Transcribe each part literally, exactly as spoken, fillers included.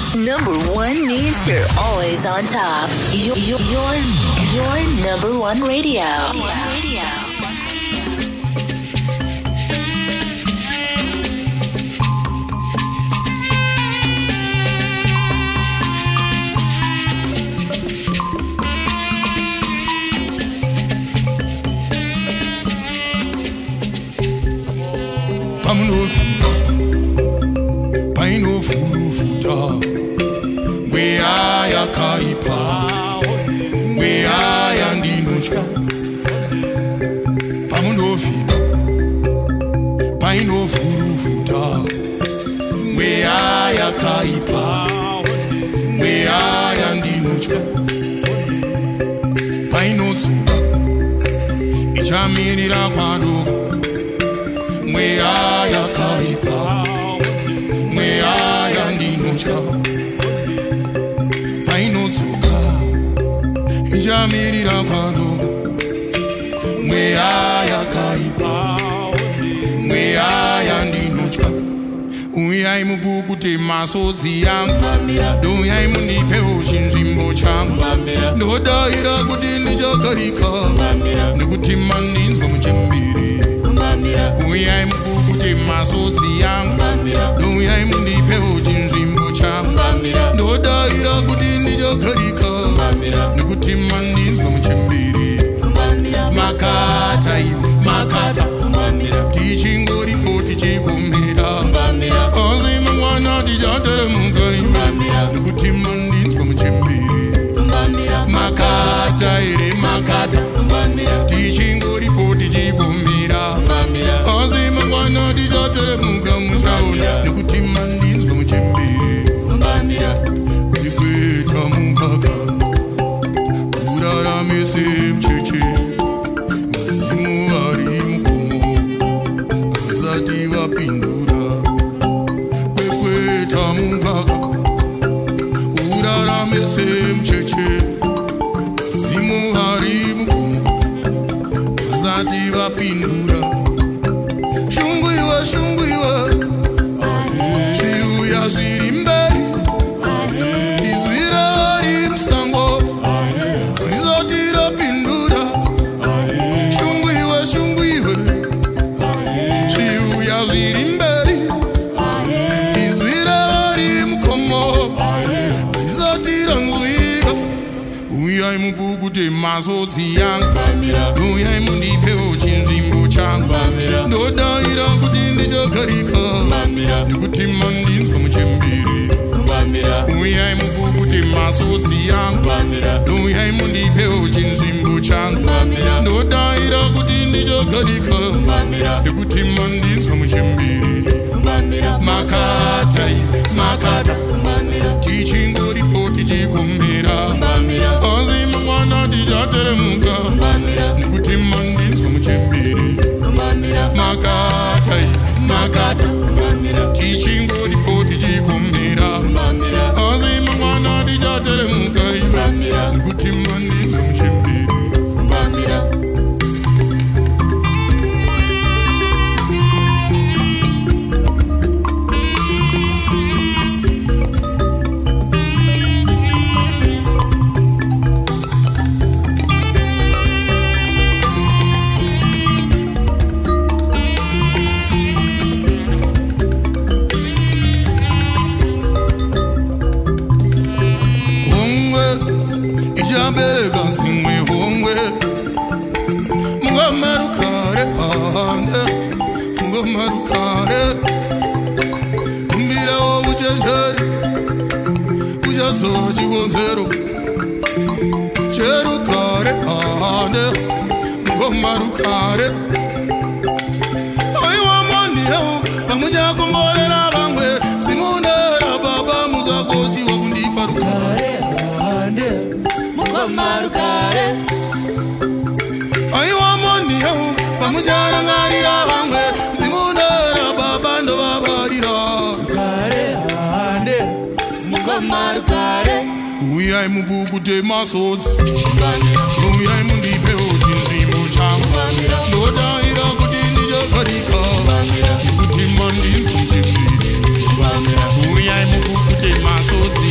Number one means you're always on top. You're, you're, you're number one radio. radio. I'm no fool, I no fool futa. We are ya kaipa, we are ya ndinushka. I'm no fool, I no fool futa. We are ya kaipa, we are ya ndinushka. I no tsuba, ichamini la kwando. We are ya kaipa, we are ya ndinucha. Paino tsuka, ijamiri la kwando. We are ya kaipa, we are ya ndinucha. Uyai mubuku te masozi yang, do yai muni peo chinjimbo chang. No daira kuti nijakarika, nukuti mandins kumchimbiri. Uyai mukute masozi yang, uyai mundi peo jinjimbo chang. No daira kuti nijakarika, nukuti mandins kumchimbiri. Makata ibu, makata, teaching go report chikumira. Ozi mwana dijatara mukai, nukuti mandins kumchimbiri. Makata ire makata, teaching go report chikumira. Ozi mwana dijatara mukai muchaona, nukuti mandins kumchimbiri. Vikweta mukaka, urara mese mcheche. Pindura, kwekweta mungaka, urara mese mcheche, zimu hari mukumu, zati va pindura, shunguiwa shunguiwa, chiu ya zirimberi, izwira hari msango, rizati ra pindura, shunguiwa shunguiwa. Zirimberi, izwirari mkomo, izatira nzwiga. Uyai mupukute masozi yang, uyai mundipeo chinjimbo chang. No daira kuti ndijakarika, nikuti mandins kumuchimbiri. Uyai mupukute masozi yang, uyai mundipeo chinjimbo chang. No daira kuti ndijakarika, nikuti mandins kumuchimbiri. Makata, makata, teaching go report chikumira. Ozi mwana dijatara muka, nikuti mandins kumuchimbiri. Makata, makata, teaching go report chikumira. Ozi mwana dijatara muka, nikuti mandins kumuchimbiri. Ijambere kansimwe hongwe, muga marukare hande, muga marukare. Kumbira o uchenjeri, ujaso chigonzero, cherukare hande, muga marukare. Oiwa mwani heo, pamuja kumorera bangwe, simunera baba muzakosi wakundipa rukare hande. Marukare Aiwa moni hau Pamujana ngarira bangwe Simunera babando babarira Rukare hande Muka marukare Uyai mubukute masozi Uyai mundipe ojinzimbo chamba Noda ira kutindi jakarika Kuti mandins kumchipiri Uyai mubukute masozi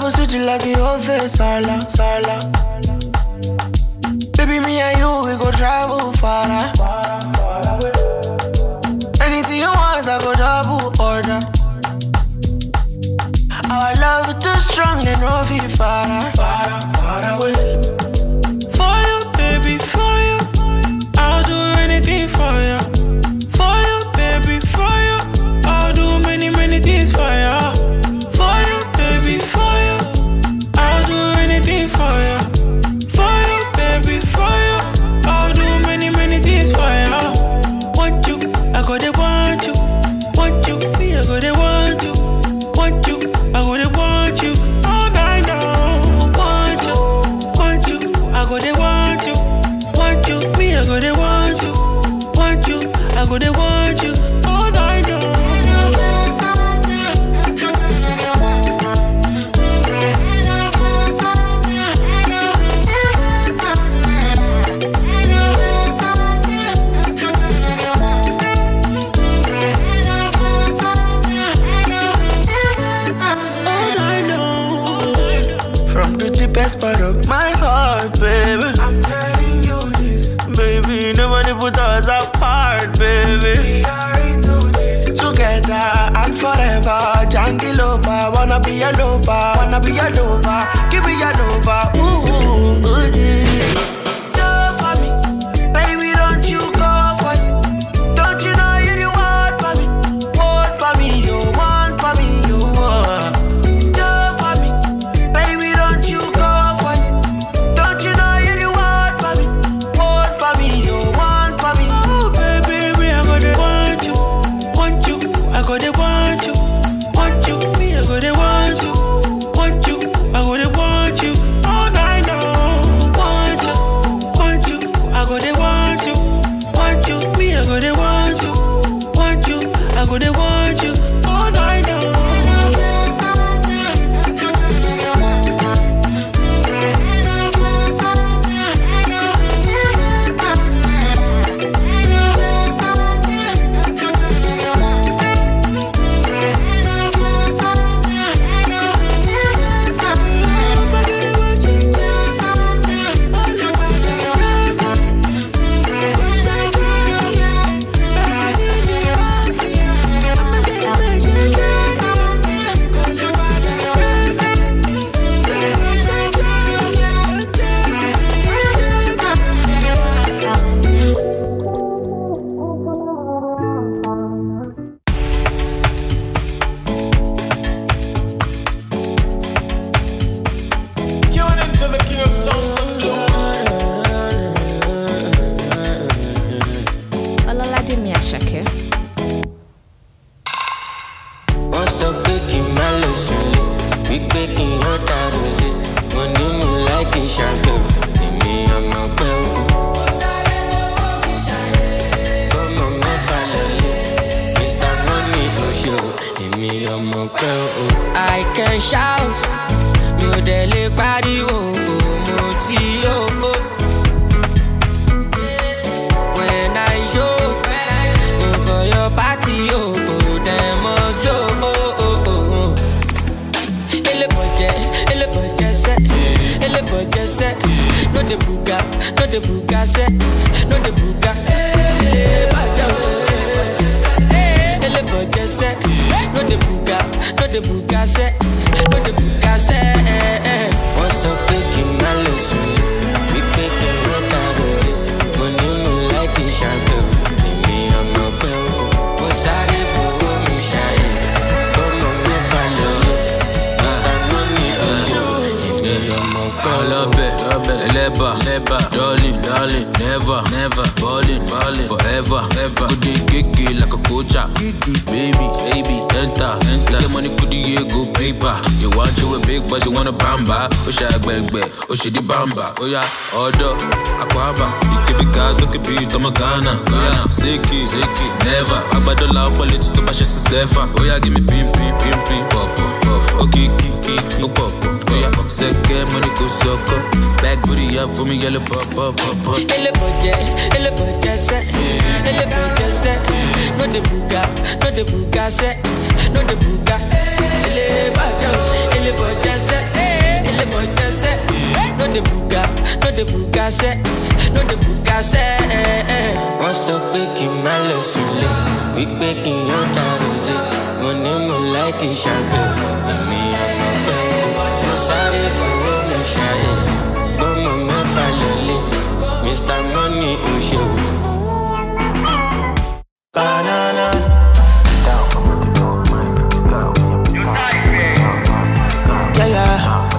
love is sweet like your face, Sala, Sala. Baby, me and you, we go travel far, far, far away. Anything you want, I go double order. Our love is too strong and no feel far, far, far away. For you, baby, for you, I'll do anything for you. For you, baby, for you, I'll do many, many things for you. For you, baby, for you, I'll do anything for you. For you, baby, for you, I'll do many, many things for you. Want you, I go they want you. Want you, me, I go they want you. Want you, I go they want you. All night long. Want you, want you, I go they want you. Want you, me, I go they want you. Want you, I go they want you. All night long. Best part of my heart, baby. I'm telling you this, baby. Nobody put us apart, baby. We are into this together and forever. Jungle lover, wanna be a lover, wanna be a lover. Give me a lover, ooh, ooh, ooh, yeah. Love for me, baby. Don't you go for me. Don't you know you the one for me? Want for me, you want for me, you want. Love for me, baby. Don't you go. I go they want you, want you, me, I go they want you, want you, I go they want you, all night long. Want you, want you, I go they want you, want you, me, I go they want you, want you, I go they want you, all night long. I can shout, no dele party oh moti oh. When I show for your party oh, them must go oh oh oh. Ele boje, ele boje se, ele boje se. No de buga, no de buga se, no de buga. Ele boje, ele boje se. No de buga, no de buga se, no de buga se. What's up, taking my lesson? We taking run out of it. When you like it, shadow. Me, I'm not well. What's out of for me, shine? Come on, me follow. Mister Money, oh, yeah, I'm not well. I love it. Leba, leba, darling, darling, never, never, ballin', ballin', forever, ever. Could they gigi like a coacha, gigi, baby, baby, enter, enter. The money could you go paper. You want you a big boys, you want a bamba. Oh shit, bang bang, oh shit, the bamba. Oh yeah, order, aquaba. You could be gas, you could be Tomagana, Ghana, Seki, Seki, never. I buy the love quality to my chest sefa. Oh yeah, give me pim pim pim pim pop pop. Oh kiki kiki, oh pop pop. Oh yeah, second money go sucker. Back booty up for me, yellow pop pop pop pop. Ele boje, ele boje se, ele boje se. No de buga, no de buga se, no de buga. Ele boje, ele boje se. the buga, no the buga say, no the buga say. Once a big in my lesson, we baking your rose. Money mo like it champagne. Me I'm no sorry for the shy. But my man finally, Mister Money in show. Banana. Yeah, yeah.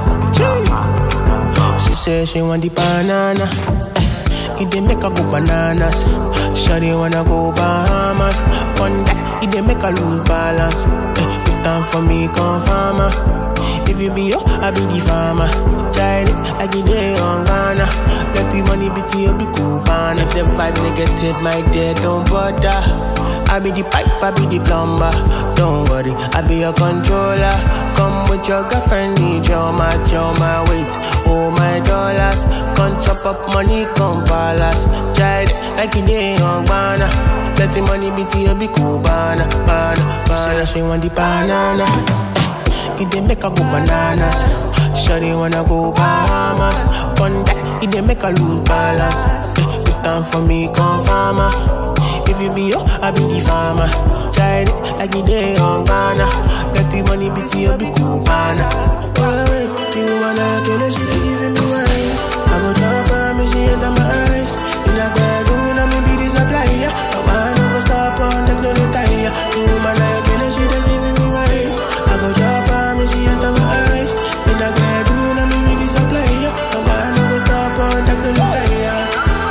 She said she want the banana. Eh, it dey make her go bananas. Shawty wanna go Bahamas. On that, it dey make her lose balance. Eh, put time for me, come farmer. If you be yo, I be the farmer. Tried it like it day on Ghana. Let the money be to you, be cool, man. If the vibe negative, my dear, don't bother. I be the pipe, I be the plumber. Don't worry, I be your controller. Come with your girlfriend, need your match, your my weight, oh my dollars. Come chop up money, come palace. Tried it like it day on Ghana. Let the money be to you, be cool, banana, banana, banana. She want the banana. It dey make her go bananas. Shawty wanna go Bahamas. On that, it dey make her lose balance. Eh, put time for me, come farmer. If you be yo, I be the farmer. Tried it like it day on Ghana. Let the money be to you, be cool, banana. Always, you wanna kill her, she dey giving me wine. I go drop her, me she enter my eyes. In a bedroom, I me be the supplier. No man no go stop on the no retire. You wanna kill her, she dey giving me wine. I go drop her, me she enter my eyes. In a bedroom, I me be the supplier. No man no go stop on the no retire.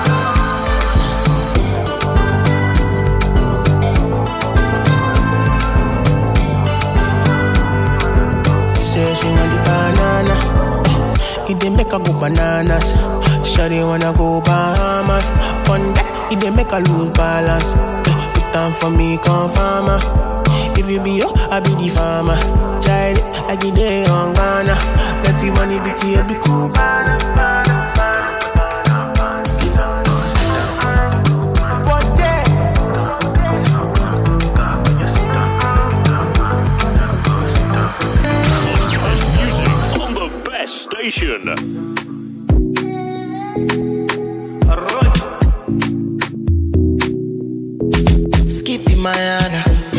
Say she want the banana. It dey make her go bananas. Shawty wanna go Bahamas. On that, it dey make her lose balance. Eh, put time for me, come farmer. If you be yo, I be the farmer. Tried it like it day on Ghana. Let the money be to you, be cool. Station. Skippy Mayana.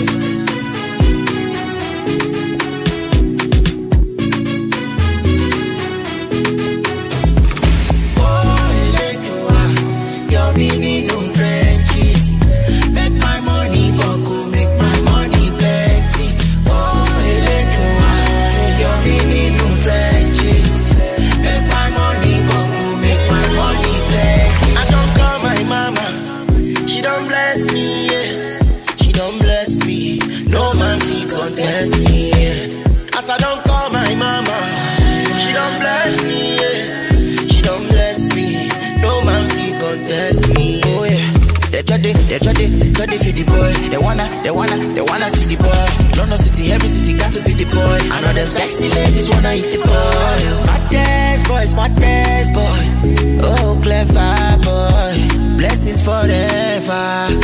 Oh, Electra, you're meaning no trenches. Make my money buckle, make my money plenty. Oh, Electra, you're meaning no trenches. Make my money buckle, make my money plenty. I don't call my mama, she don't bless me, yeah. She don't bless me, no man fi contest me, yeah. As I don't call my mama, she don't bless me, yeah. She don't bless me, no man fi contest me, oh yeah. They try to, they try to, try to feed the boy. They wanna, they wanna, they wanna see the boy. London city, every city got to be the boy. I know them sexy ladies wanna eat the boy. My dance boy, my dance boy. Oh, clever boy. Blessings forever.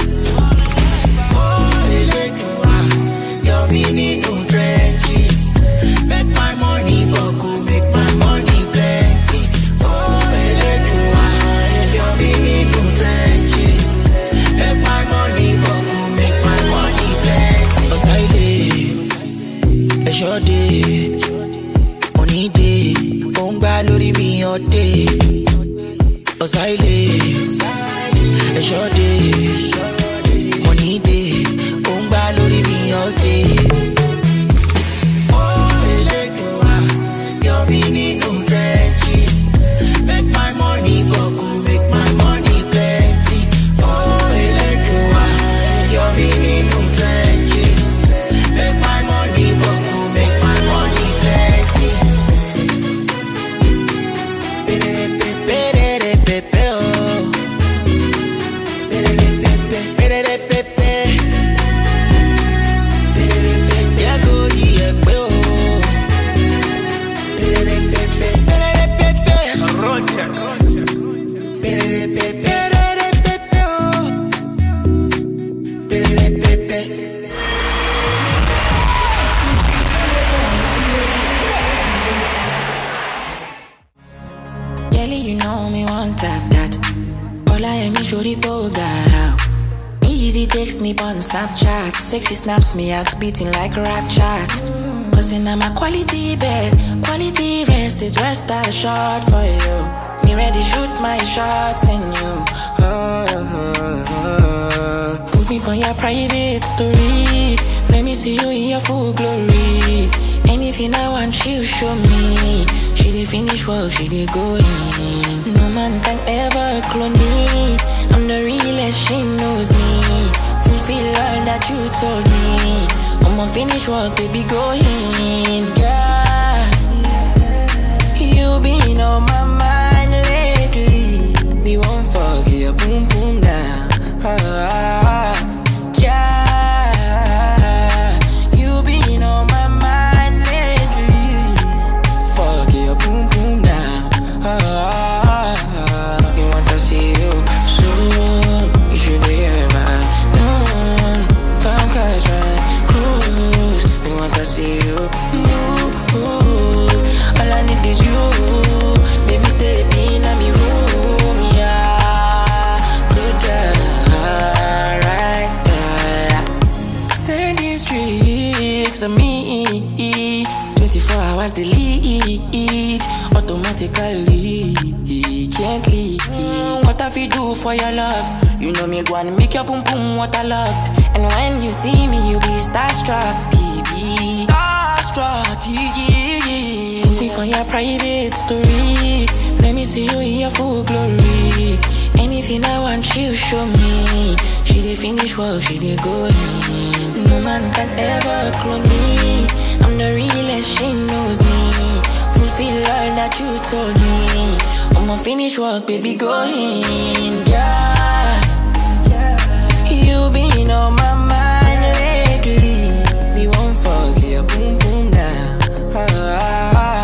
Oh, Electra, you're meaning no trenches. Make my money buckle, make my money plenty. Oh, Electra, you're meaning no trenches. Make my money buckle, make my money plenty. Cause I did, a short day, only day, onga lori mi all day. Cause I did, a short day, only day, onga lori mi all day. Oh, Electra, you're meaning no trenches. Make my money buckle, make my money plenty. Oh, Electra, you're meaning no trenches. Make my money buckle, make my money plenty. Pe-de-de-pe-pe-de-de-pe-pe, oh. Pe-de-de-pe-pe. shorty go got out. Easy takes me on Snapchat. Sexy snaps me out, beating like a rap chat. Cause in my quality bed, quality rest is rest assured for you. Me ready shoot my shots in you. Oh, oh, oh. Put me for your private story. Let me see you in your full glory. Anything I want, she'll show me. She did finish work, she did go in. No man can ever clone me. I'm the realest, she knows me. Fulfill all that you told me. I'ma finish work, baby, go in. Yeah, you been on my mind lately. Me won't forget, boom, boom, now. Ah, ah, yeah, you been on my mind lately. Forget, boom, boom, now. Ah, ah, ah. You want to see you soon. You should be here by noon. Come catch my cruise. You want to see you move. All I need is you. Baby, stay in my room. Yeah, good girl, right there. Send these tricks to me. twenty-four hours delete. Automatically, can't leave. What have you do for your love? You know me, go and make your boom boom waterlogged. And when you see me, you be starstruck, baby. Starstruck, yeah, yeah, yeah. Put me for your private story. Let me see you in your full glory. Anything I want, she'll show me. She did finish work, she did go in. No man can ever clone me. I'm the realest, she knows me. Fulfill all that you told me. I'ma finish work, baby, go in. Yeah, you been on my mind lately. Me won't forget, boom, boom, now. Ah, ah,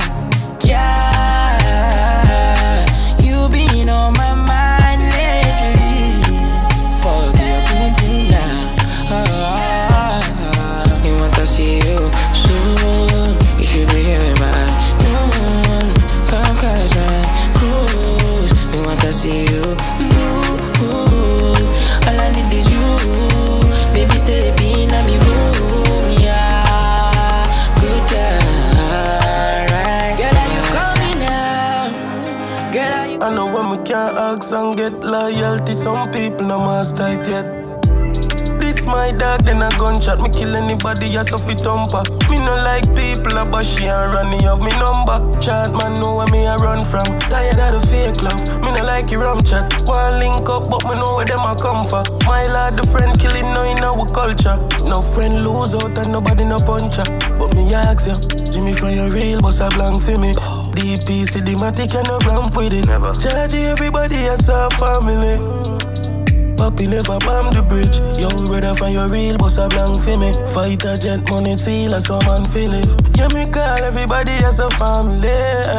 yeah, you been on my mind lately. Forget, boom, boom, now. Ah, ah, ah. You want to see you soon. You should be here by noon. Come catch my cruise. Me want to see you move. All I need is you. Baby, stay in my room. Yeah, good girl, right? Girl, are you coming now? Girl, are you? I know when we can't ask and get loyalty. Some people no master it yet. This my dog, then a gunshot. Me kill anybody, as of it thumper. Me no like people a bashy and run. Me have me number. Chat man know where me a run from. Tired of the fake love. Me no like your rum chat. One link up, but me know where them a come for. My lad, the friend killing no in our culture. No friend lose out and nobody no puncher. But me ask you, Jimmy for your real, boss a blank for me. D P, cinematic and no ramp with it. Never. Charge everybody as a family. Papi never bomb the bridge. Yo, brother for your real, boss a blank for me. Fight a jet, money seal, a some man feel it. Yeah, me call everybody as a family.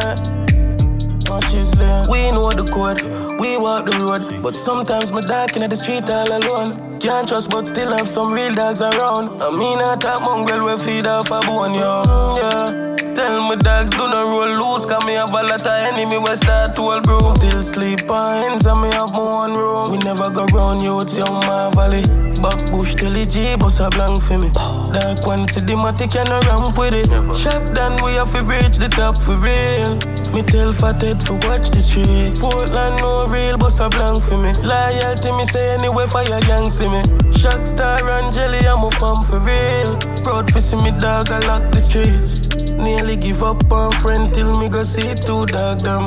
Watch his lane. We know the code, we walk the road. But sometimes me dark in the street all alone. Can't trust but still have some real dogs around. I mean I talk mongrel we feed off a bone, yo. Yeah. Tell me dogs do not roll loose. Cause me have a lot of enemy we start to all bro. Still sleep on ends and me have my one room. We never go round you, it's young my valley. Back bush till the G bus a blank for me. Dark one to the matic and a ramp with it. Shop done we have to reach the top for real. Me tell Fathead for watch the streets. Portland no real bus a blank for me. Loyalty me say anyway for your gang see me. Shock star and jelly I'm a fam for real. Proud to see me dog I lock the streets. Nearly give up on friend till me go see two dog them.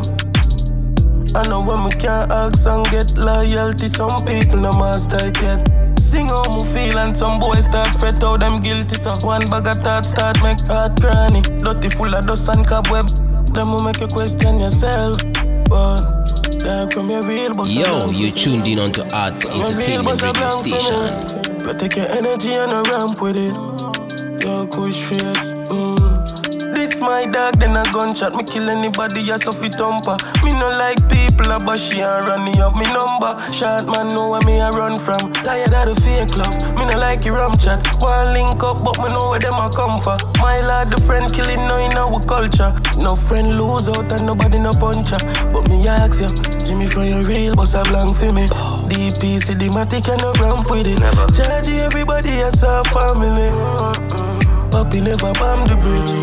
I know when me can't ask and get loyalty. Some people no master it yet. Sing how me feel and some boys start fret out them guilty. So one bag of thoughts start make heart cranny. Dirty full of dust and cobweb. Them will make you question yourself. But dog from your real boss. Yo, you tuned in onto Arts Entertainment Radio Station. Protect your energy and a ramp with it. Yo, push face. Mm. This my dog, then a gunshot. Me kill anybody, as of it thumper. Me no like people a bashy and run. Me have me number. Short man know where me a run from. Tired of the fake love. Me no like your rum chat. One link up, but me know where them a come for. My lad, the friend killing no in our culture. No friend lose out and nobody no puncher. But me ask you, Jimmy for your real, boss a blank for me. D P, see the matic and no ramp with it. Charging everybody as a family. Papi never bomb the bridge.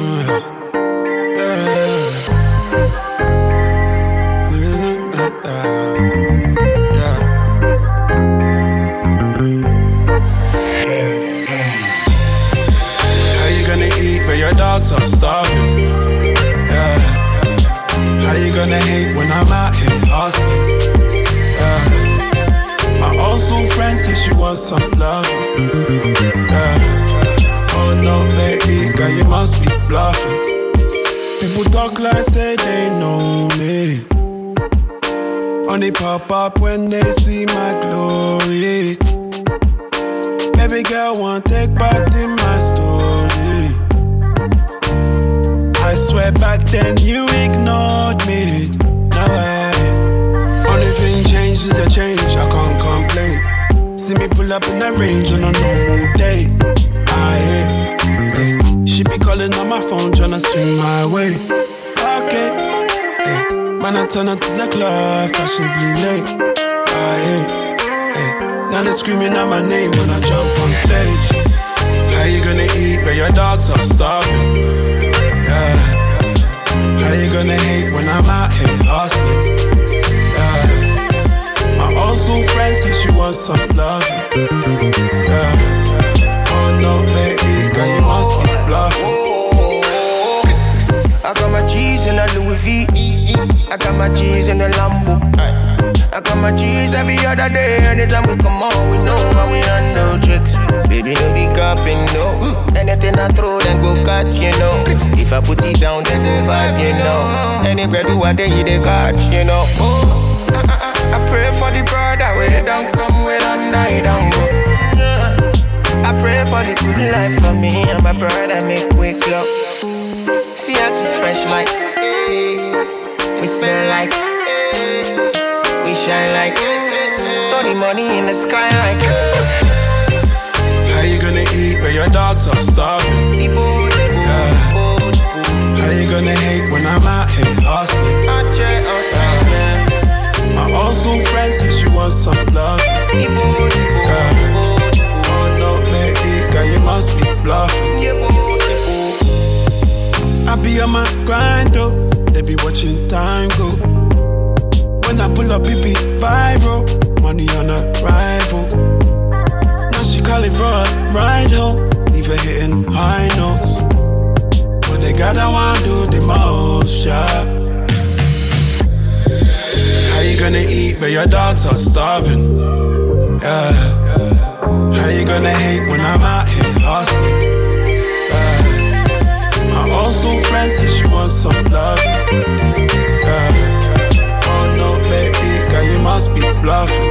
Yeah. Yeah. How you gonna eat when your dogs are starving? Yeah. How you gonna hate when I'm out here hustling? Yeah. My old school friend said she wants some loving. Yeah. Oh no, baby, girl, you must be bluffing. People talk like say they know me. Only pop up when they see my glory. Baby girl, want take part in my story. I swear back then you ignored me. No way. Only thing changed is the change, I can't complain. See me pull up in the range on a normal day. Aye, hey. She be calling on my phone tryna swing my way. Okay, hey. Man, I turn up to the club, fashionably late. Aye, hey. Now they screaming out my name when I jump on stage. How you gonna eat when your dogs are starving? Yeah. How you gonna hate when I'm out here hustling? Yeah. My old school friend said she wants some loving. Yeah. Oh no, baby, girl, you must be bluffing. I got my cheese in a Louis V. I got my cheese in a Lambo. I got my cheese every other day. Anytime we come on, we know how we handle tricks. Baby, no be capping, no. Anything I throw, then go catch, you know. If I put it down, then go vibe, you know. Anywhere do I day, they catch, you know. Oh, I, I, I pray for the brother where don't come with under, he don't go. I pray for the good life for me and my brother make quick love. See us is fresh like, we smell like, we shine like, throw the money in the sky like. How you gonna eat when your dogs are starving? Yeah. How you gonna hate when I'm out here hustling? Yeah. My old school friend said she wants some love. Yeah. Oh no, baby, girl, you must be bluffing. I be on my grind, though. They be watching time go. When I pull up, it be viral. Money on a rival. Now she calling for a ride home. Leave her hitting high notes. When they got I wanna do the most, yeah. How you gonna eat when your dogs are starving? Yeah. How you gonna hate when I'm out here hustling? Yeah. My old school friend said she wants some love. Yeah. Oh no, baby, girl, you must be bluffing.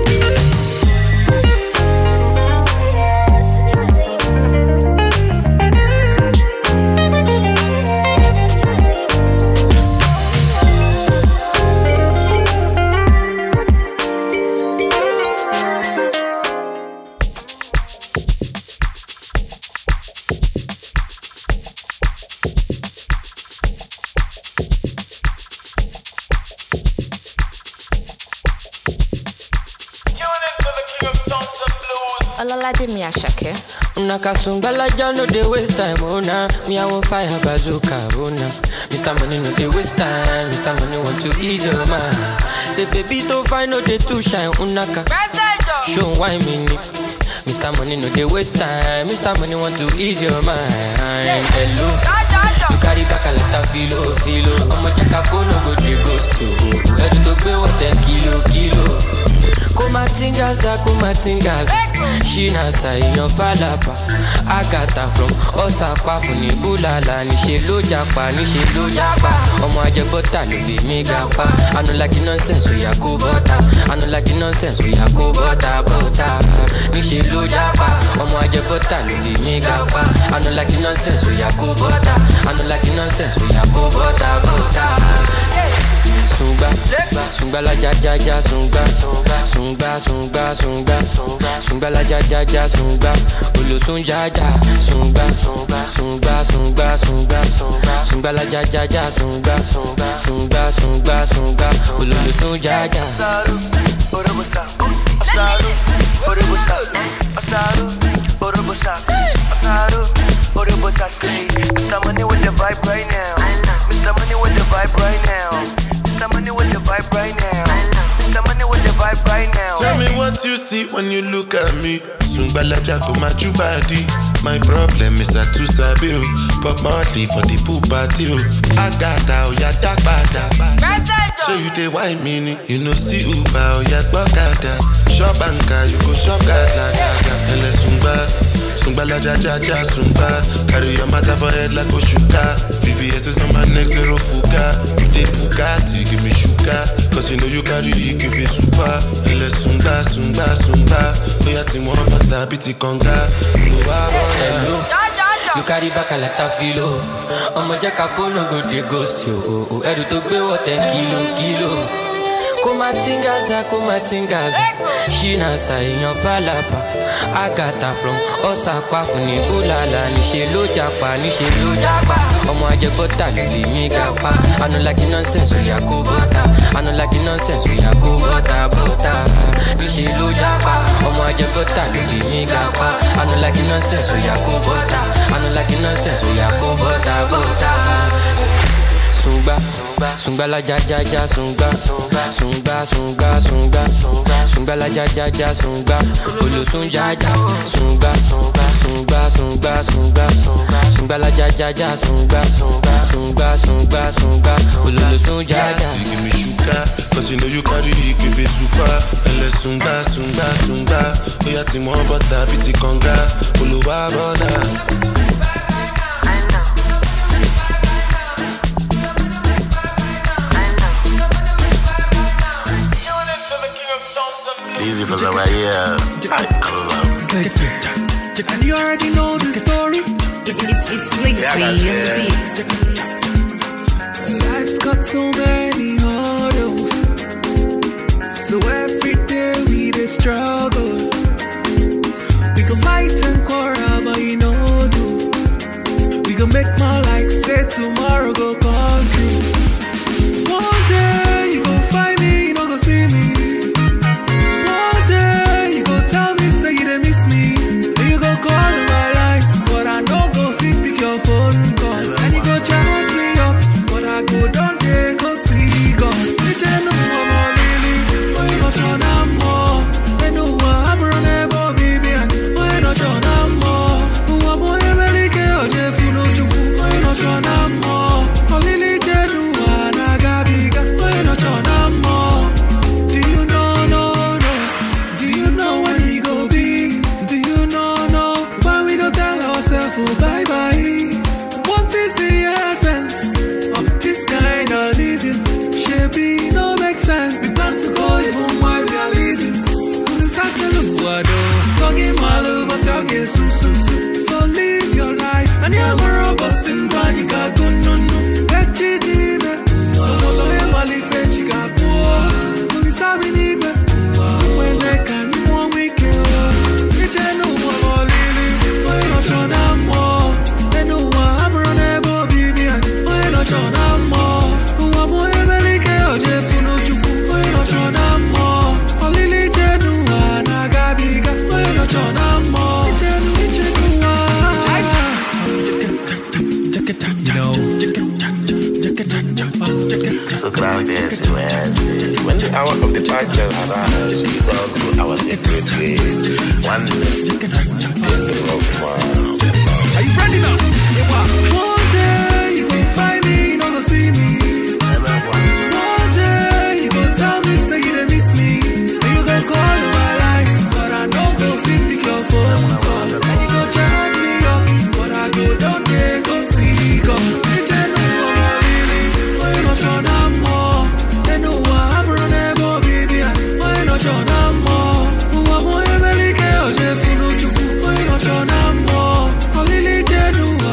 Me a shake. Una kasungala ja no dey waste time, oh nah. Me I want fire bazooka, oh nah. Mister Money no dey waste time. Mister Money want to ease your mind. Say baby to find no dey too shine, unaka. Show why me ni. Mister Money no dey waste time. Mister Money want to ease your mind. Hello. You carry back a lot of filo, filo. I'ma check a phone, no go dey ghost you. Ready to pay what ten kilo, kilo. Kumatingaza, kumatingaza. Shina sayon falapa. Agata from Osapa funi bulala. Nishe lo japa, nishe lo japa. Omo aje bota lo be me gapa. I no like the nonsense we a go bota. I no like the nonsense we a go bota, bota. Nishe lo japa. Omo aje bota lo be me gapa. I no like the nonsense we a go bota. I no like the nonsense we a go bota, bota. Sunga, sunga la ja ja ja sunga, sunga sunga sunga, sunga la ja ja ja sunga, olo sunga ja sunga, sunga sunga sunga sunga, sunga la ja ja ja sunga, sunga sunga sunga, olo sunga ja. Asaru, Orobosa, Asaru, Orobosa, Asaru, Orobosa. Say, Mister Money with the vibe right now. Mister Money with the vibe right now. Mister Money with the vibe right now. Mister Money with the vibe right now. Tell me what you see when you look at me. Sungbalaja go machu body. My problem is I too sabi o. Pop Marley for the pool party o. Agata o ya dagbada. Show you the wine mini. You know see Uber o ya gbokada. Shop anka you go shop gada gada. Ele sungba, sungbalaja ja ja sungba. Carry your matter for head like Oshuka. V V S is on my neck zero fuka. You dey puka, see give me shuka. Cause you know you carry it, give me super. Ele sungba, sungba, sungba. Oya ti mo bata biti konga. Hello, you carry back a lot of filo. I'ma jack a phone no go dey ghost you. Oh oh, edu to gbe what ten kilo kilo. Kuma tingaza, kuma tingaza. She na sa yan falapa. Agata from Osaka funi ulala. Ni she lo japa, ni she lo japa. Omo aje bota lili mi gapa. I no like nonsense, we a go bota. I no like nonsense, we a go bota bota. Ni she lo japa. Omo aje bota lili mi gapa. I no like nonsense, we a go bota. I no like nonsense, we a go bota bota. Sunga, sunga la ja ja ja sunga, sunga sunga sunga, sunga la ja ja ja sunga, olo sunja ja, sunga, sunga sunga sunga, sunga la ja ja ja sunga, sunga sunga sunga, olo sunja ja. Give me sugar, cause you know you carry it, give me super. Ele sunga sunga sunga, oya ti mo bota biti konga, oluwa bona. Easy for the way, yeah. I love it. And you already know the story. It's it's it's Linksy on the beat. Life's got so many hurdles, so every day we dey struggle. We go fight and quarrel, but you know do. We go make more like say tomorrow go come true. One day you gon' find me, you no go see me. Tell me, say you don't miss me. You go call in my life, but I don't go fit pick your phone call. And you go chat me up, but I go down there go see God. You just know I'm a lily, but you not sure I'm more. I know I'm a runner, baby, but you not sure I'm more. Who am I? I'm a lily, or Jeff, you know you, but you not sure I'm more. A lily, Jedu, and I got big, but you not sure I'm more. Do you know, no, no? Do you know what? Oh, bye bye. What is the essence of this kind of living? Shebi no make sense. We plan to go even while we are living. So live your life and you're a robust in body. Got good no no. Get you deep. Oh, I'm a life and you got poor. Only sabi nibe. When they can want we kill. You just know I'm all living. Why not show them more? They know I'm running, baby. Why not show them more? Who am I? I'm a like a Jeff, you know you. Why not show them more? Only like you do, and I got big. Why not show them more? You know. So crowd dancing, man. When the hour of the party arrives, we go through our separate ways. One are you ready now? One day you gon' find me, you don't go see me. One day you gon' tell me, say you don't miss me. And you gon' call in my life, but I don't go fit pick your phone call. And you gon' charge me up, but I go down there, go see God. You just know I'm a lily, why not show them more? They know I'm running, baby, why not show them more? Who am I? I'm a like a Jeff, you know you, why not show them more? Only like you do.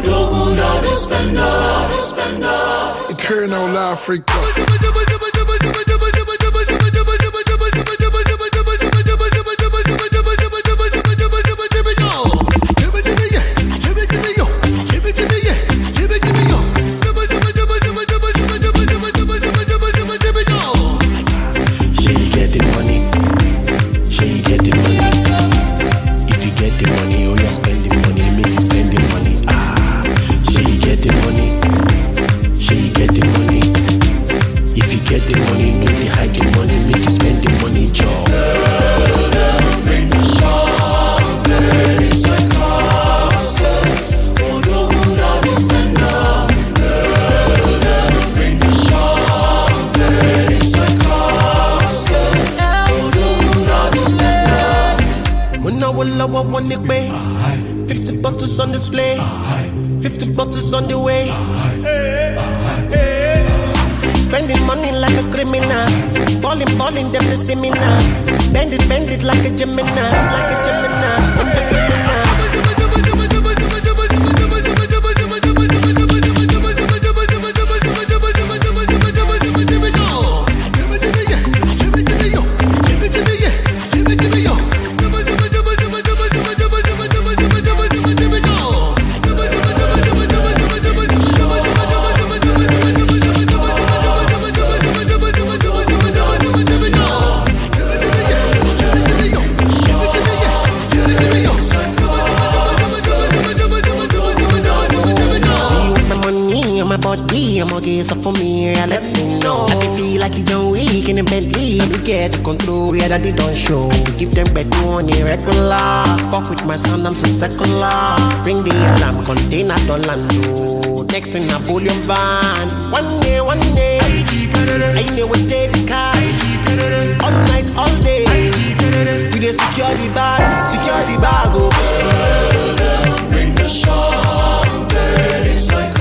Eternal Africa. fifty bottles on display, fifty bottles on the way. Spending money like a criminal, balling, balling, them the seminar. Bend it, bend it like a Gemini, like a Gemini. I'm the criminal. So for me, I let me know. I can feel like you don't weak in the Bentley. You get to control, yeah, that they don't show. Give them back on the regular. Fuck with my son, I'm so secular. Bring the alarm, container, don't land. Next in a bullion van. One day, one day, I know what they the car. All night, all day. We dey secure the bag, secure the bag. Oh, bring the shot, that is like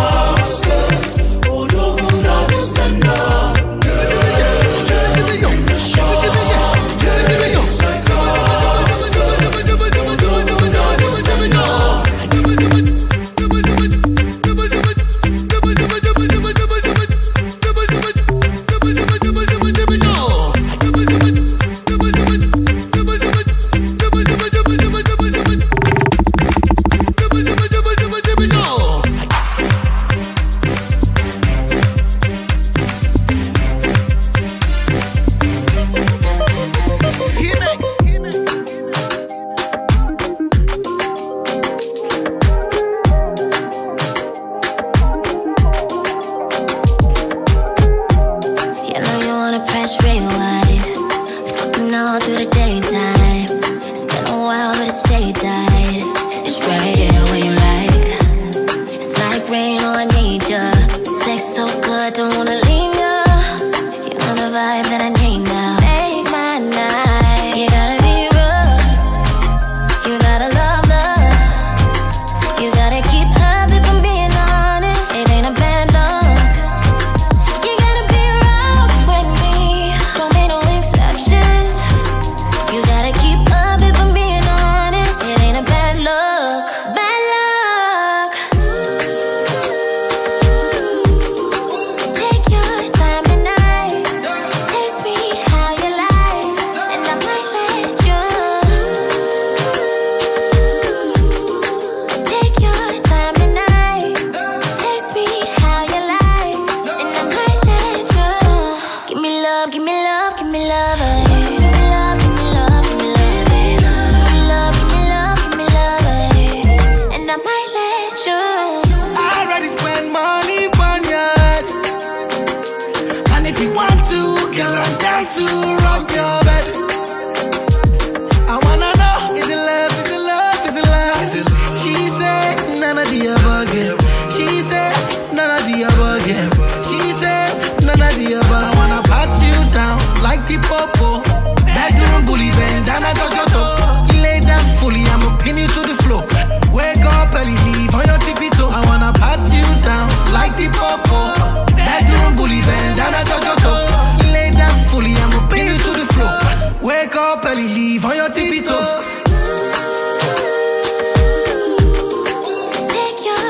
leave on your tippy toes. Take your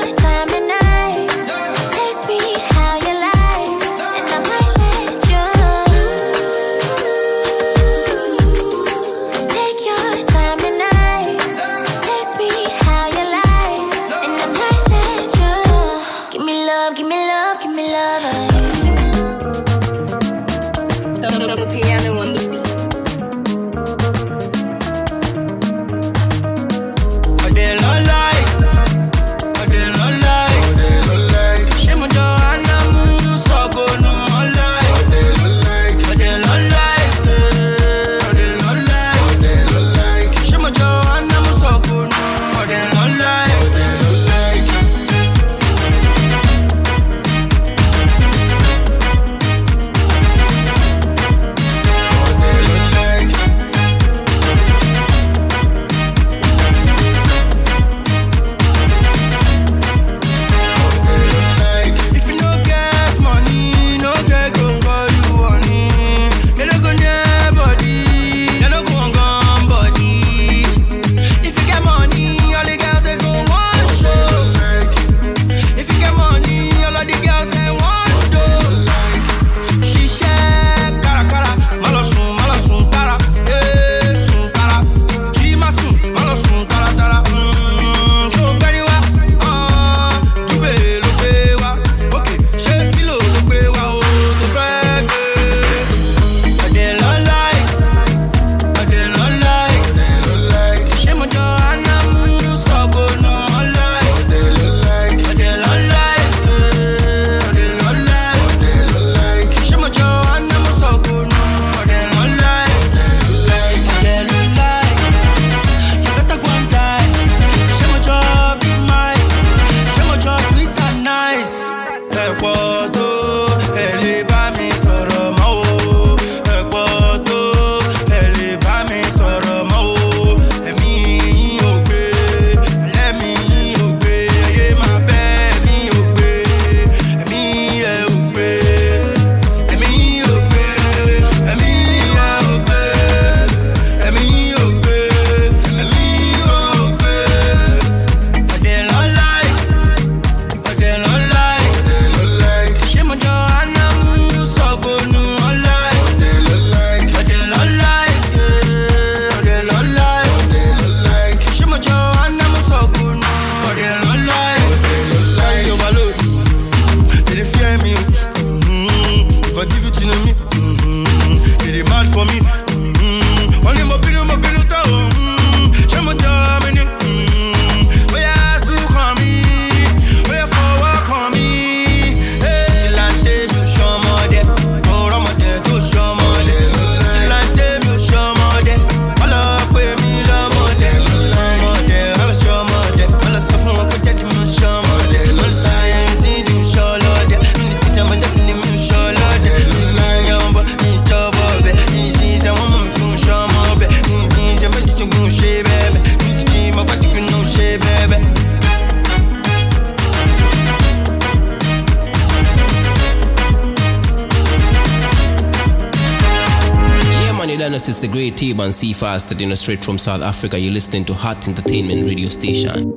this is the great T-Ban C-Fast, you know, straight from South Africa. You're listening to Hot Entertainment Radio Station.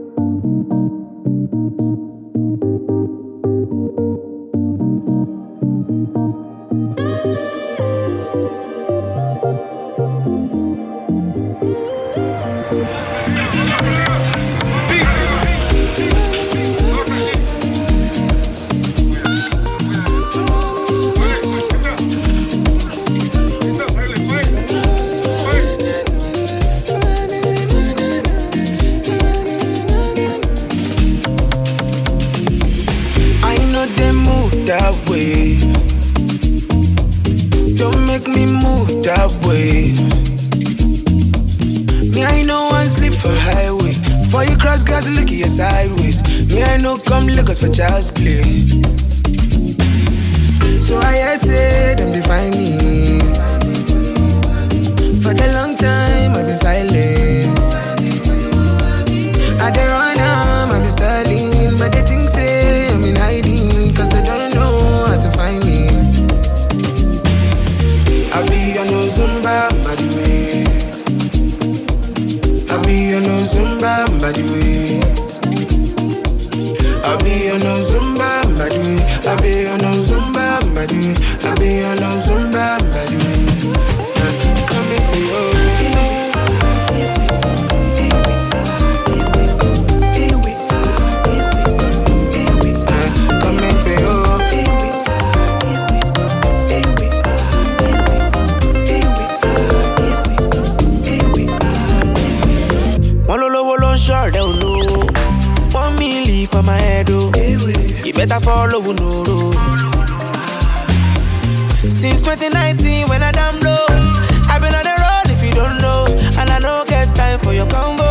That way, don't make me move that way. Me, I know one sleep for highway. Before you cross, guys, look at your sideways. Me, I know come Lagos for child's play. So I say them define me. For the long time I've been silent. I dey run am, I be styling, but they think say I'm in hiding, cause they don't know how to find me. I be on no Zumba, by the way. I be on no Zumba, by the way. I be on no Zumba, by the way. I be on no Zumba, by the way. I be on no Zumba, by the way. Uh, coming to you. For my head, oh, you better follow no road. Since twenty nineteen, when I damn low, I've been on the road if you don't know, and I don't get time for your convo.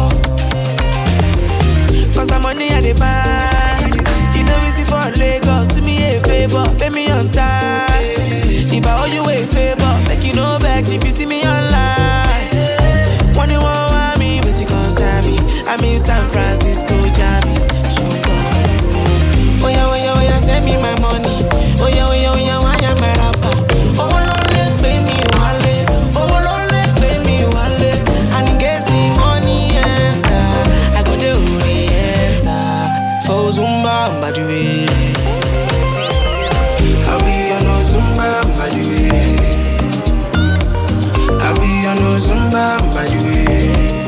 Cause the money I demand, you know easy for Lagos. Do me a favor, pay me on time. If I owe you a favor, make you no vex if you see me online. When you want me, but you concern me. I'm in San Francisco, Jamie. Oh yeah, oh yeah, oh yeah, send me my money. Oh yeah, oh yeah, oh yeah, why am I rapper? Oh Lord, let pay me wallet. Oh Lord, let pay me wallet. And in case the money enter, I go to Orienta for Zumba, by the way. I'll be on no Zumba, by the way. I'll be on no Zumba, by the way.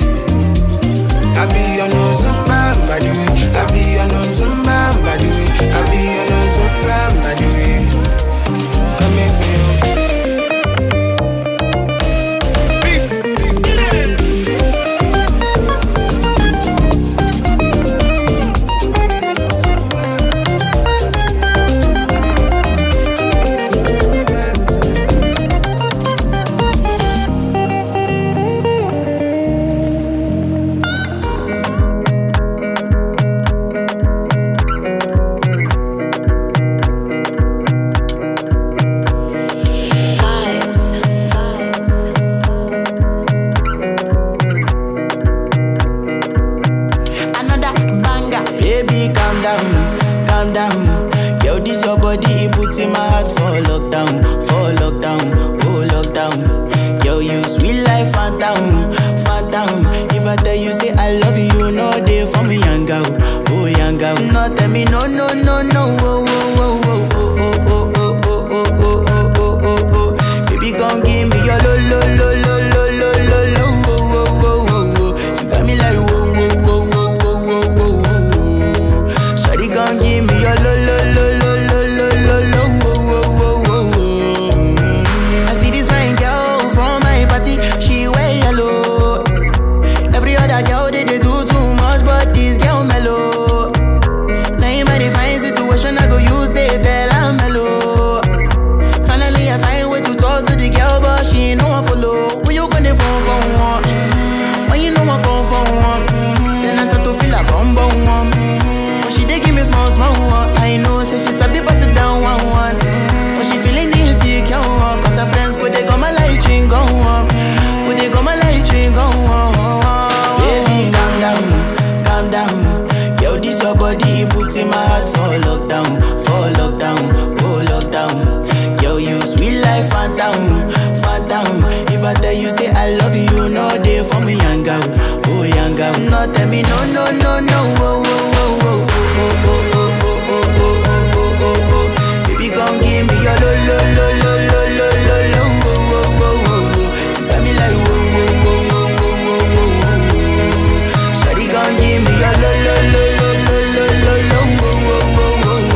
I be on no Zumba, by the way. I be on no Zumba, by the way. I be on no Zumba, by the way. Coming to you. Fanta, No tell me no, no, no, no. Oh, oh, oh, oh, oh, oh, oh, oh, oh, oh, oh, oh, oh. Baby, come give me your lo, lo, lo, lo, lo, lo, lo, lo. Oh, oh, oh, oh. You got me like whoa, whoa, whoa, whoa, whoa, whoa, whoa. Shawty, come give me your lo, lo, lo, lo, lo, lo, lo, lo. Oh, oh, oh, oh,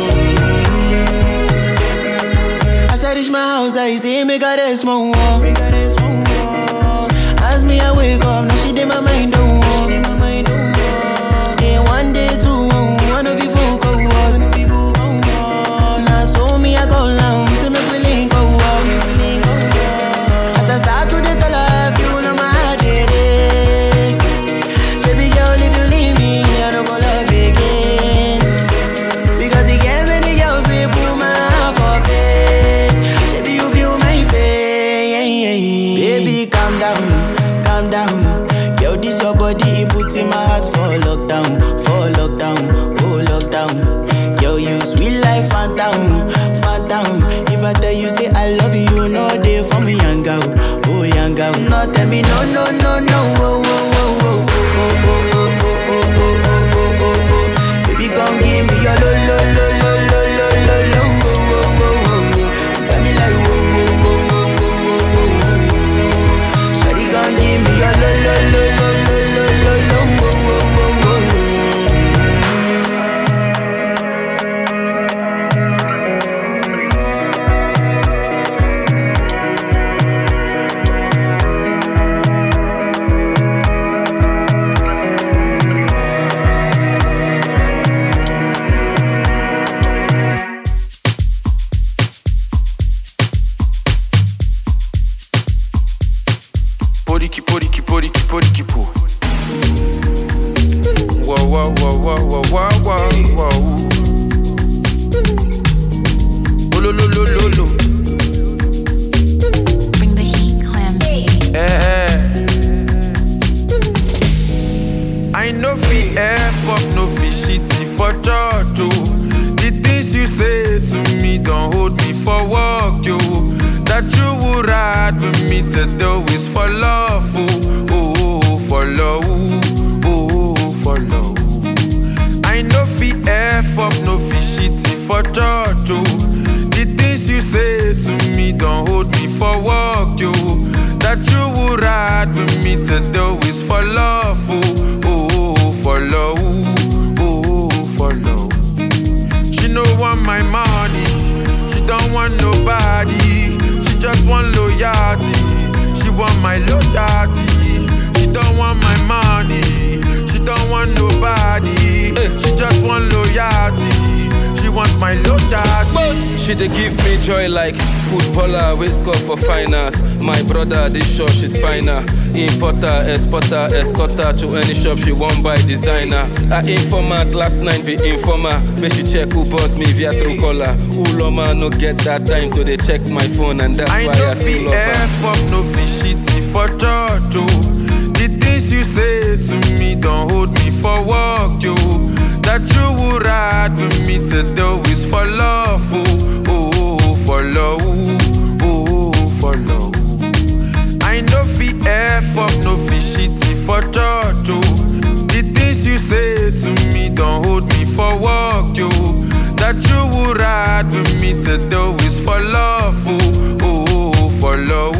oh. As I reach my house, I see me got a small wall. Me got a small wall. As me I wake up, now she did my mind don't walk. Then one day two, one of you folk go was. Now so me I go long, see me willing go walk. As I start to the tell her, you know my heart it is. Baby girl, if you leave me, I don't go love again. Because you get many girls we put my heart for bed. Baby, you feel my pain. Baby, calm down. Calm down, yo, this your body, it puts in my heart for lockdown, for lockdown, oh lockdown. Yo, you sweet life, phantom, phantom. If I tell you say I love you, you know they for me young girl, oh young girl. No tell me no, no, no, no, oh, oh, oh, oh, oh, oh, oh, oh, oh, oh, oh, oh, oh, oh. Baby, come give me your lo, lo, lo, lo, lo, lo, lo, lo, oh, oh, oh, oh. You got me like whoa, whoa, whoa, whoa, whoa, whoa, whoa. Shawty, come give me your lo, lo, lo, lo, lo, lo, lo, lo, oh, oh, oh, oh, oh. Poriki, poriki, poriki, poriki, po. Whoa, whoa, whoa, whoa, whoa, whoa, whoa, whoa. Oh, lo, lo, lo, lo, lo. Bring the heat, Clamsy. Eh, I know fi F up, no fi shitty for church, oh. The things you say to me don't hold me for work, yo. That you would ride with me to do is for love, oh, oh, oh, for love, oh, oh, for love. I know fi F up, no fi shitty for church, oh. The things you say to me don't hold me for work, yo. That you would ride with me to do is for love, oh, oh, oh, for love, oh, oh, for love. She no want my money, she don't want nobody. She just want loyalty, she want my loyalty. She don't want my money, she don't want nobody. She just want loyalty, she wants my loyalty. She dey give me joy like footballer, we score for finance. My brother, this shop she's finer. Importer, exporter, escorter to any shop she won't buy designer. I informant last night be informer. Make she check who boss me via true caller. Uloma no get that time to they check my phone and that's I why I still love her. I know fi F up, no fi shitty for church, oh. The things you say to me don't hold me for work, yo. That you would ride with me to do is for love, oh, oh, oh, for love, oh, oh, for love. I know fi F up, no fi shitty for church, oh. The things you say to me don't hold me for work, yo. That you would ride with me to do is for love, oh, oh, oh, for love,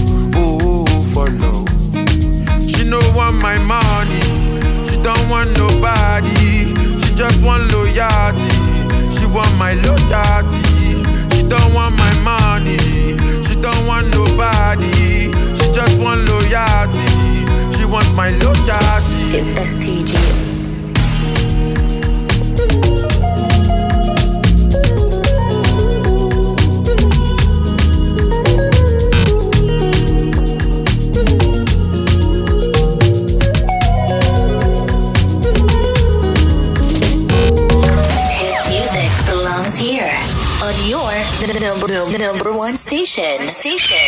oh, oh, for love. She no want my money, she don't want nobody. She just want loyalty, she want my loyalty. She don't want my money, she don't want nobody. She just want loyalty, she wants my loyalty. It's S T G. The, the, number, the number one station. Station.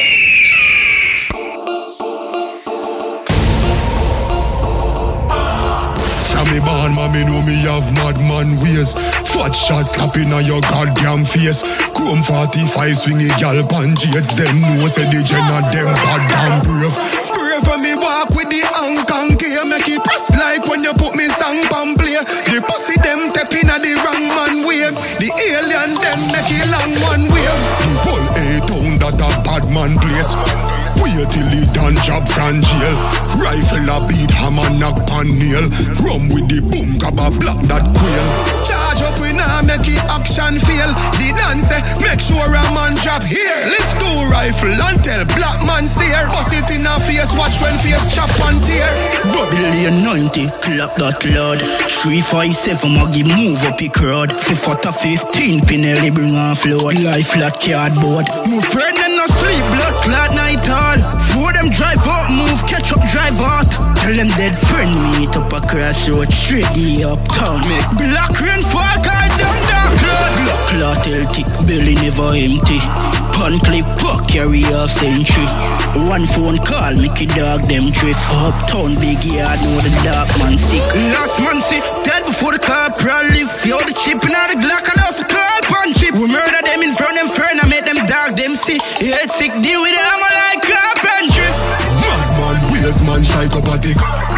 From me born, mommy know me have madman ways. Fat shots slapping on your goddamn face. Chrome forty-five swingy gal pan jades. Them know say the gen of them goddamn brave. Wherever me walk with the Hong gear, make it press like when you put me song pan play. The pussy them tapping at the wrong man wave. The alien them make it long one wave. The whole A-town that a bad man place. Wait till he done job from jail. Rifle a beat, hammer knock pan nail. Rum with the boom, kaba block that quail. Charge up we now make it action fail. The dance make sure a man drop here. Lift two rifle and tell black man stare. Bust it in a face, watch when face chop and tear. Babylon ninety, clap that loud. Three five seven Maggie move up the crowd. Fifata fifteen Pinelli bring on flood. Life flat cardboard. Move friend and no sleep, blood clot night all. For them drive out, move catch up drive out. Tell them dead friend meet up a crossroad straight the uptown. Make black rain fall, call them dark road. Black clot healthy, belly never empty. Pan clip fuck carry off century. One phone call make it dog them drift. Uptown big yard know the dark man sick. Last man sick, dead before the car probably feel the chip and all the Glock and off the call pan chip. We murder them in front of them friend and make them dog them see. Head sick deal with them like carpentry. Madman, waste man psychopathic.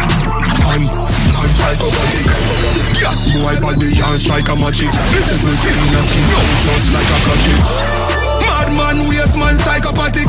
Man, man psychopathic. Gas my body and strike a matches. This everything in a skin out just like a crutches. Madman, waste man psychopathic.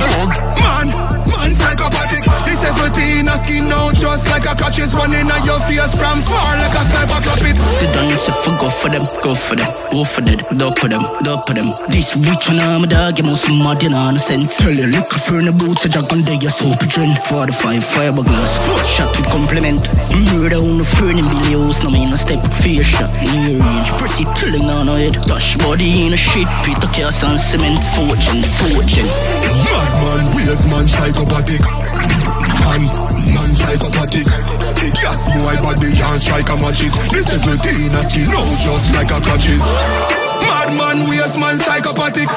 Man, man psychopathic. This everything in a skin out just like a crutches. One in a your face from far like a sniper clap it. They don't say for go for them, go for them, go for them, dope for them, dope for them. This rich one I'm a dog, you must mad you nonsense. Tell you liquor for the boots, a jack on day, your soap drink. forty-five fiberglass, four shot with compliment. Murder on the friend in billions, no mean a step. Fear shot, near range, press it till him down on head. Touch body in a shit, Peter Cass and cement, fortune, fortune. Madman, waste man psychopathic. Man, man psychopathic. Gas my body and strike a matches. This everything a skin out just like a crutches. Madman, waste man psychopathic.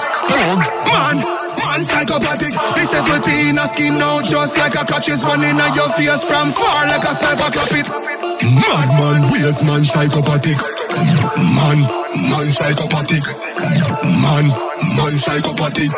Man, man psychopathic. This everything a skin out just like a crutches. One in a your face from far like a sniper clap it. Madman, waste man psychopathic. Man, man psychopathic. Man, man psychopathic.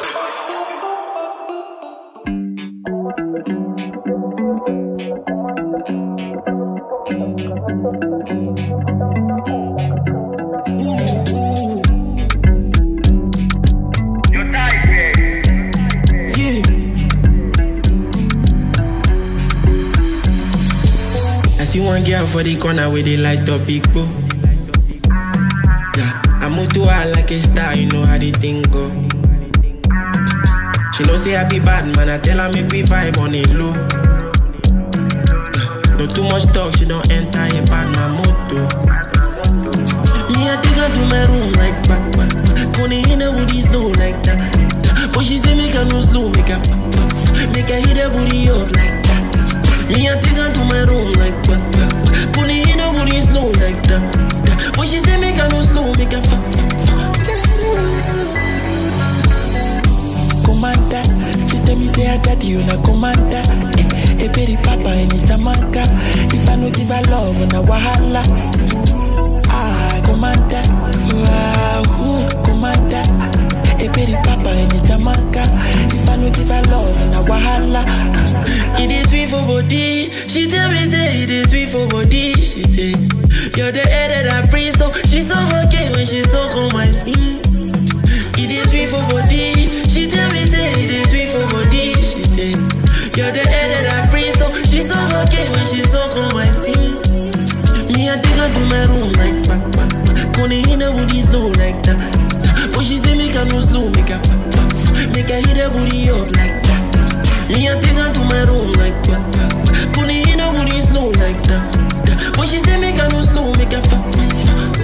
One girl for the corner with the light up big bow. Yeah, I move to her like a star, you know how the thing go. She know say I be bad man, I tell her make we vibe on it low. Yeah, no too much talk, she don't enter a bad man moto. Me I take her to my room like back back. Pony in her booty slow like that. But she say make her no slow, make her fuck fuck. Make her hit her booty up like that. Me I take her to my room like that. Put it in her booty slow like that. But she say make her no slow, make her fuck fuck fuck. Commander, she tell me say her daddy you na commander. Eh, eh, baby papa in Jamaica. If I no give her love on a wahala. Ah, commander, wow, commander. Eh, baby papa in Jamaica. If I no give her love on a wahala. It is sweet for body. She tell me say it is sweet for body. She say you're the air that I breathe. So she's so okay when she's so cold my feet. It is sweet for body. She tell me say it is sweet for body. She say you're the air that I breathe. So she's so okay when she's so cold my feet. Me I take her to my room like back back. Pony in her booty slow like that. But she say make her no slow, make her fuck fuck. Make her hit her booty up like that. Me I take her to my room like that. Put it in her booty slow like that. But she say make her no slow, make her fuck fuck fuck.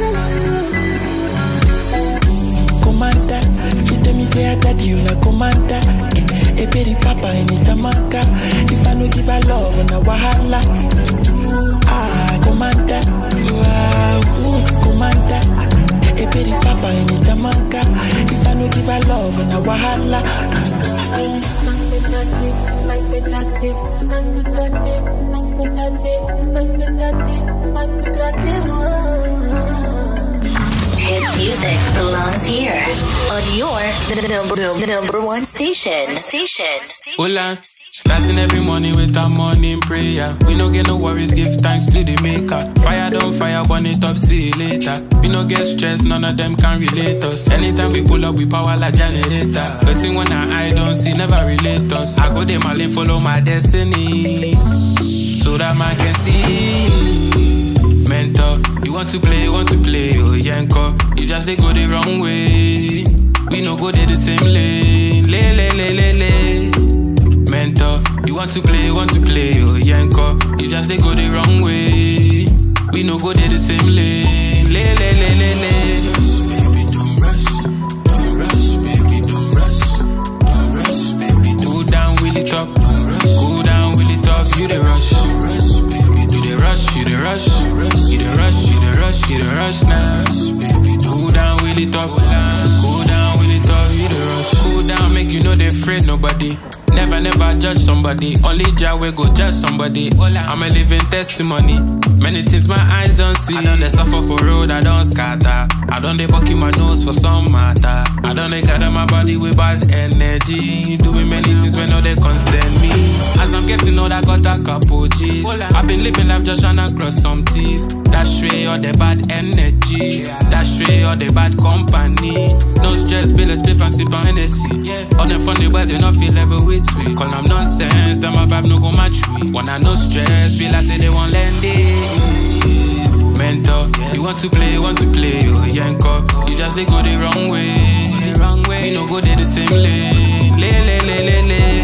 Commander, she tell me say her daddy you na commander. Eh, eh, baby papa in Jamaica. If I no give her love on a wahala. Ah, commander, wow, commander. Eh, baby papa in Jamaica. If I no give her love on a wahala. Hit music belongs here on your the number the number one station. Station. Hola, Starting every morning with our morning prayer. We no get no worries, give thanks to the maker. Fire don't fire, burn it up, see you later. We no get stress, none of them can relate us. Anytime we pull up, we power like generator. But thing when our eye don't see, never relate us. I go there, my lane, follow my destiny, so that man can see. Mentor, you want to play, want to play, oh yanko. You just they go the wrong way. We no go there the same lane. Le le le le le. Mentor, you want to play, want to play, oh yanko. You just they go the wrong way. We no go there the same lane. Le le le le le. Baby, don't rush, don't rush, baby, don't rush, don't rush, baby. Go down, will it up, don't rush. Go down, will it up, you the rush, don't rush, baby. You the rush, you the rush, you the rush, you the rush, you the rush now, baby. Go down, will it up, go down, will it up, you the rush. Go down, make you know they afraid nobody. Never, never judge somebody. Only Jah will go judge somebody. I'm a living testimony. Many things my eyes don't see. I don't they suffer for road, I don't scatter. I don't they bucky my nose for some matter. I don't they gather my body with bad energy. Doing many things when no they concern me. As I'm getting old, I got a couple G's. I've been living life just trying to cross some T's. That stray or the bad energy. That stray or the bad company. No stress, bill a split and sip on Hennessy. All them funny but they not feel level with me. Call them nonsense, then my vibe no go match me. When I no stress, feel I say they won't lend it. Mentor, you want to play, want to play, oh yanko. You just they go the wrong way. We no go there the same lane. Le le le le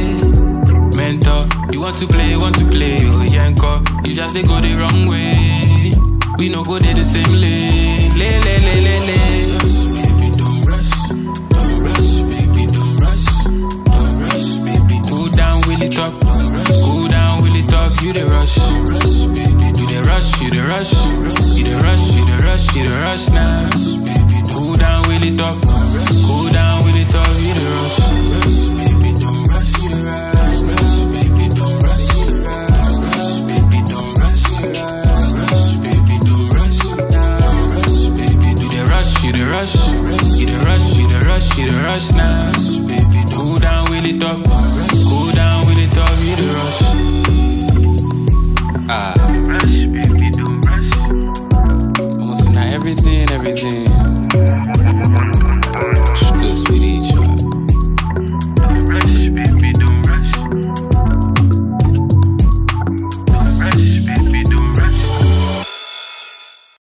le. Mentor, you want to play, want to play, oh yanko. You just they go the wrong way. We no go there the same lane. Le le le le le. Baby, don't rush, don't rush, baby, don't rush, don't rush, baby. Go down, will it up, go down, will it up, you the rush, baby. You the rush, you the rush, you the rush, you the rush, you the rush now, baby. Go down, will it up, go down, will it up, you the rush, baby. Don't rush, you the rush, rush, baby. Don't rush, don't rush, baby. Don't rush, don't rush, baby. Don't rush, don't rush, baby. Do the rush, you the rush, you the rush, you the rush, you the rush now, baby. Go down, will it up.